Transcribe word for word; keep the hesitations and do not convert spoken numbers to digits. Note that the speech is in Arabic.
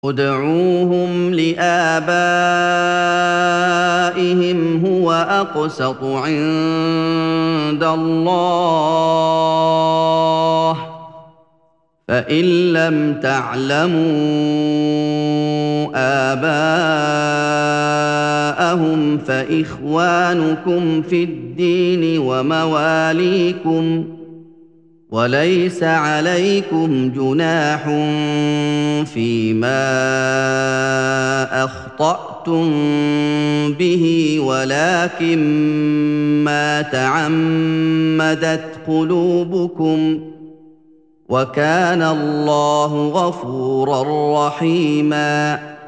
ادْعُوهُمْ لِآبَائِهِمْ هُوَ أَقْسَطُ عِندَ اللَّهِ ۚ فَإِن لَّمْ تَعْلَمُوا آبَاءَهُمْ فَإِخْوَانُكُمْ فِي الدِّينِ وَمَوَالِيكُمْ ۚ وَلَيْسَ عَلَيْكُمْ جُنَاحٌ فِيمَا أَخْطَأْتُم بِهِ وَلَٰكِن مَّا تَعَمَّدَتْ قُلُوبُكُمْ ۚ وَكَانَ اللَّهُ غَفُورًا رَّحِيمًا.